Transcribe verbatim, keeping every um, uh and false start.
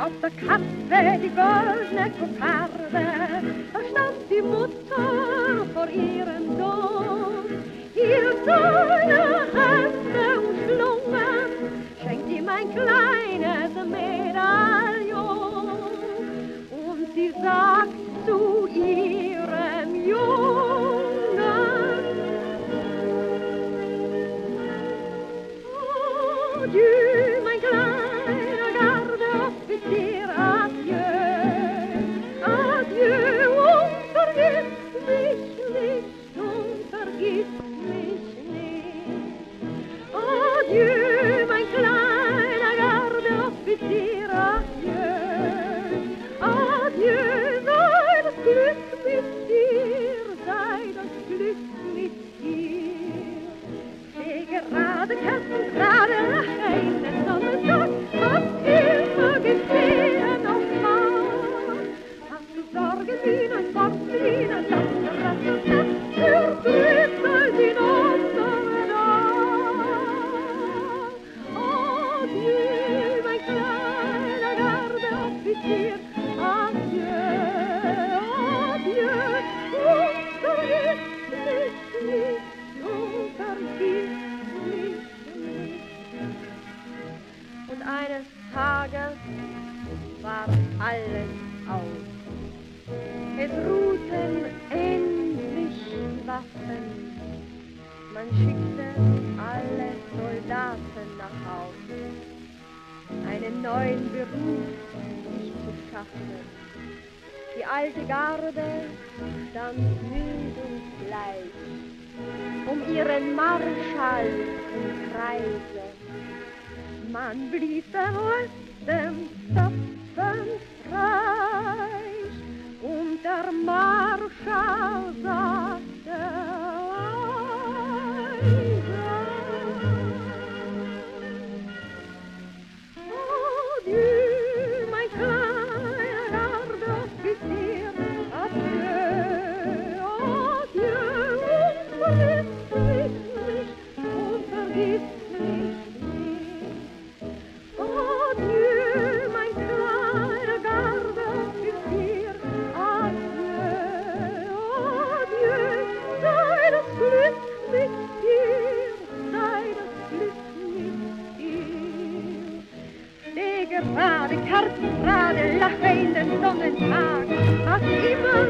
Auf der Kappe die goldene Kokarde, da stand die Mutter vor ihrem Sohn. Hielt seine Hände umschlungen, schenkt ihm ein kleines Medaillon. Und sie sagt zu ihrem Jungen: Adieu, mein kleiner Gardeoffizier, adieu, adieu, und vergiss mich nicht, und vergiss mich nicht. Adieu, mein kleiner Gardeoffizier, adieu, adieu, sei das Glück mit dir, sei das Glück mit dir. Steh gerade, kerzengerade, lache in den Sonnentag, hast immer gesehen auf Mars. Hast du Sorgen wie ein Porzellan, lass dir das und das, für Glück als in unsere Nacht. Adieu, mein kleiner Gardeoffizier, adieu, adieu, und vergiss mich nicht, und vergiss mich nicht. Und eines Tages war alles aus. Es ruhten endlich die Waffen. Man schickte alle Soldaten nach Hause, einen neuen Beruf sich zu schaffen. Die alte Garde stand müde und bleich um ihren Marschall im Kreise. Man blies den letzten Zapfenstreich und der Marschall sagte leise: Adieu, mein kleiner Gardeoffizier, adieu, adieu, und vergiss mich nicht, und vergiss mich nicht. Adieu, mein kleiner Gardeoffizier, adieu, adieu, sei das Glück mit dir, sei das Glück mit dir. Steh gerade, kerzengerade, lache in den Sonnentag, hast immer